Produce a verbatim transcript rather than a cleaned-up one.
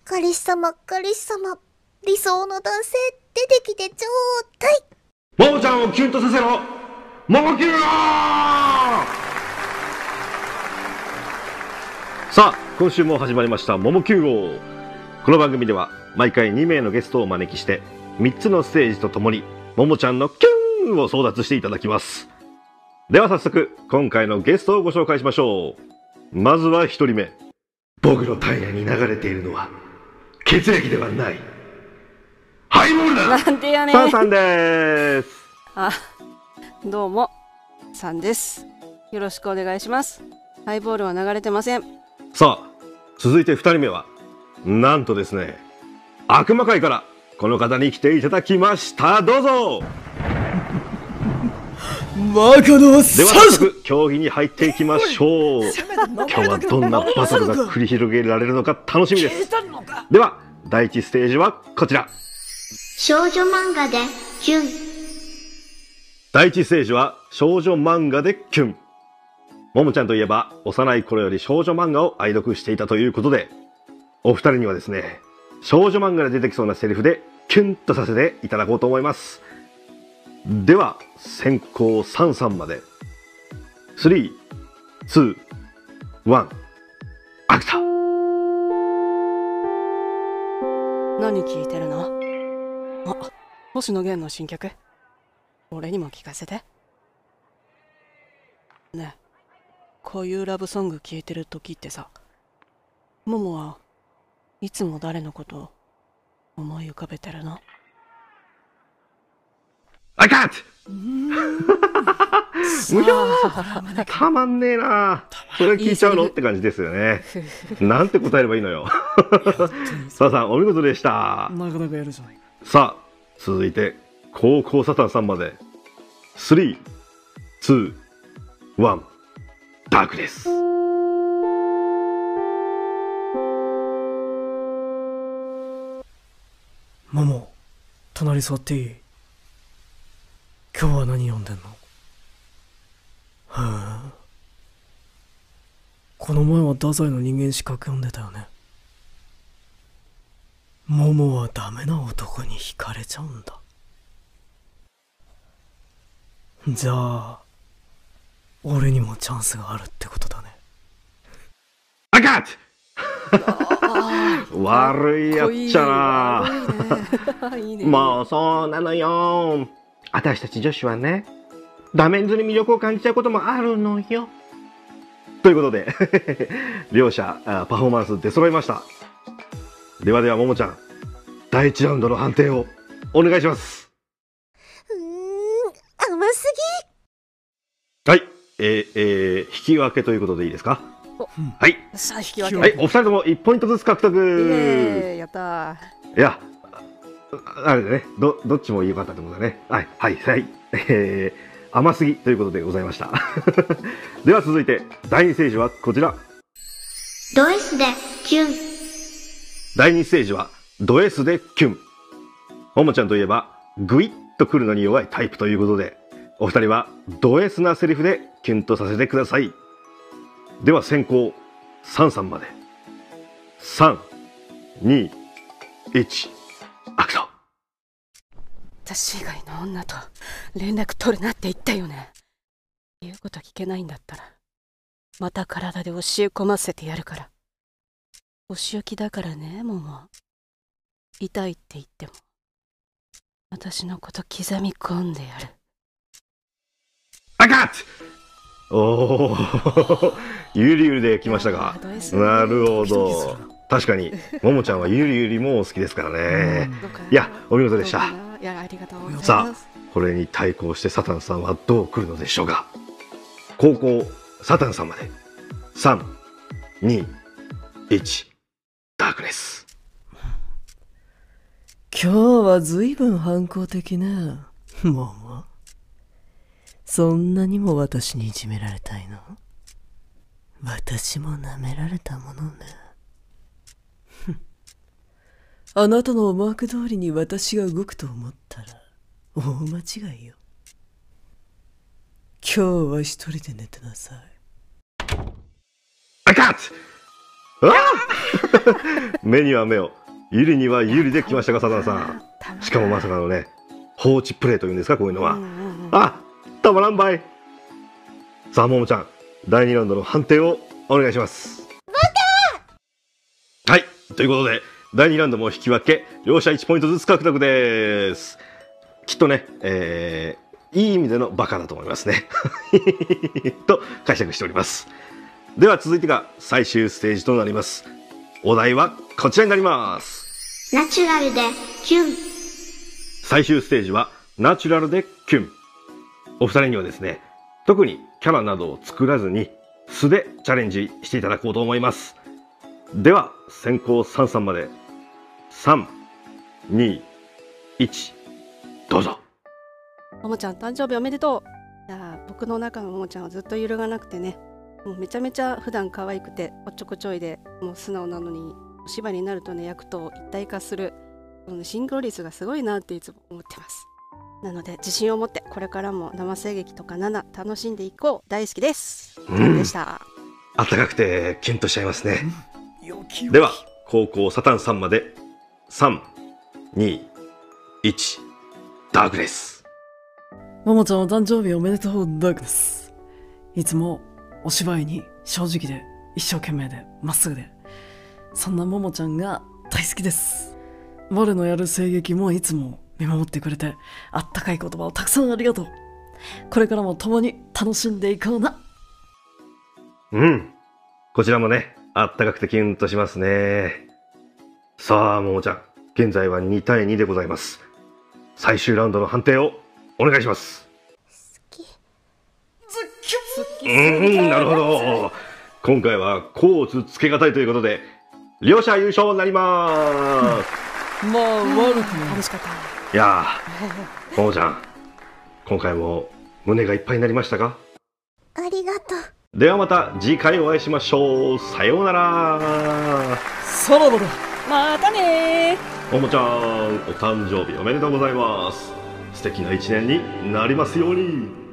彼氏様、彼氏様、理想の男性出てきてちょうだい。 ももちゃんをキュンとさせろ、ももキュン。さあ、今週も始まりましたももキュン王。この番組では毎回にめいのゲストをお招きしてみっつのステージとともにももちゃんのキュンを争奪していただきます。では早速今回のゲストをご紹介しましょう。まずはひとりめ。僕の体内に流れているのは血液ではない、ハイボールだ。 なんでやねん。 サンさんです。 あ、どうもさんです。よろしくお願いします。ハイボールは流れてません。 さあ、続いてふたりめはなんとですね、悪魔界からこの方に来ていただきました。どうぞ。 マカのでは早速競技に入っていきましょう。今日はどんなバトルが繰り広げられるのか楽しみです。ではだいいちステージはこちら。 少女漫画でキュン。 だいいちステージは少女漫画でキュン。ももちゃんといえば幼い頃より少女漫画を愛読していたということで、お二人にはですね、少女漫画で出てきそうなセリフでキュンとさせていただこうと思います。では先行さんさんまでスリー、ツー、ワン、アクター。 何聞いてるの？あ、星野源の新曲、俺にも聞かせて。ねえ、こういうラブソング聴いてる時ってさ、ももはいつも誰のことを思い浮かべてるの？ I can't! 無料たまんねえな。それ聞いちゃうのって感じですよね。なんて答えればいいのよ。サタさんお見事でした。 なかなかやるじゃないか。 さあ続いて高校サタンさんまでスリー、ツー、ワン、ダークです。 マモ、隣座っていい？今日は何読んでんの？へえ。この前は太宰の人間資格読んでたよね。モモはダメな男に惹かれちゃうんだ。じゃあ俺にもチャンスがあるってことだね。 I can't! 悪いやっちゃな。 いいね。 もうそうなのよ。私たち女子はね、ダメンズに魅力を感じちゃうこともあるのよ。ということで両者パフォーマンス出揃いました。ではではももちゃん、だいいちラウンドの判定をお願いします。 うーん、甘すぎ。はい、えーえー、引き分けということでいいですか？はい、 さあ引き分け。 はい、お二人ともいちポイントずつ獲得。 イエーイ、やったー。 いや、あれでね、ど、どっちも良かったってことだね。はい、はい、はい。えー、甘すぎということでございました。では続いて、だいにステージはこちら。 ド S でキュン。 だいにステージは、ド S でキュン。ももちゃんといえば、グイッとくるのに弱いタイプということで、お二人はド S なセリフでキュンとさせてください。では先行、さんさんまで。さん、に、いち。アクト。 私以外の女と連絡取るなって言ったよね。言うこと聞けないんだったらまた体で教え込ませてやるから。お仕置きだからね、もも。痛いって言っても私のこと刻み込んでやる。 アカット。おおゆりゆりで来ましたが、なるほど。確かにももちゃんはゆりゆりも好きですからね。いや、お見事でした。 いや、ありがとうございます。 さあこれに対抗してサタンさんはどう来るのでしょうか。後攻サタンさんまでさん、に、いち。ダークネス。 今日は随分反抗的ね、モモ。そんなにも私にいじめられたいの？私も舐められたものね。あなたの思惑通りに私が動くと思ったら大間違いよ。今日は一人で寝てなさい。 I can't! あ目には目を、ゆりにはゆりで来ましたか、サザンさん。しかもまさかのね、放置プレイというんですか、こういうのは。あ、たまらんばい。さあ、ももちゃん、だいにラウンドの判定をお願いします。はい、ということで、だいにラウンドも引き分け、両者いちポイントずつ獲得です。きっとね、えー、いい意味でのバカだと思いますね。と解釈しております。では続いてが最終ステージとなります。お題はこちらになります。 ナチュラルでキュン。 最終ステージはナチュラルでキュン。お二人にはですね、特にキャラなどを作らずに素でチャレンジしていただこうと思います。では先行さんさんまでさん、に、いちどうぞ。 ももちゃん誕生日おめでとう。いや僕の中のももちゃんはずっと揺るがなくてね、もうめちゃめちゃ普段可愛くておっちょこちょいで、もう素直なのにお芝居になるとね役と一体化するこのシンクロ率がすごいなっていつも思ってます。なので自信を持ってこれからも生声劇とかなな楽しんでいこう。大好きです。 うん、 でした。 あったかくてキュンとしちゃいますね。では後攻サタンさんまでさん、に、いちダークです。 ももちゃんお誕生日おめでとうダークです。いつもお芝居に正直で一生懸命でまっすぐで、そんなももちゃんが大好きです。我のやる声劇もいつも見守ってくれて、あったかい言葉をたくさんありがとう。これからも共に楽しんでいこうな。 うん、こちらもねあったかくてキュンとしますね。さあももちゃん、現在はにたいにでございます。最終ラウンドの判定をお願いします。うーん、なるほど。今回はコーツつけがたいということで両者優勝になります。 まあ悪くない。 楽しかった。 いやー、ももちゃん、今回も胸がいっぱいになりましたか？ ありがとう。 ではまた次回お会いしましょう。さようなら。 さらばだ。 またねー。 ももちゃん、お誕生日おめでとうございます。素敵な一年になりますように。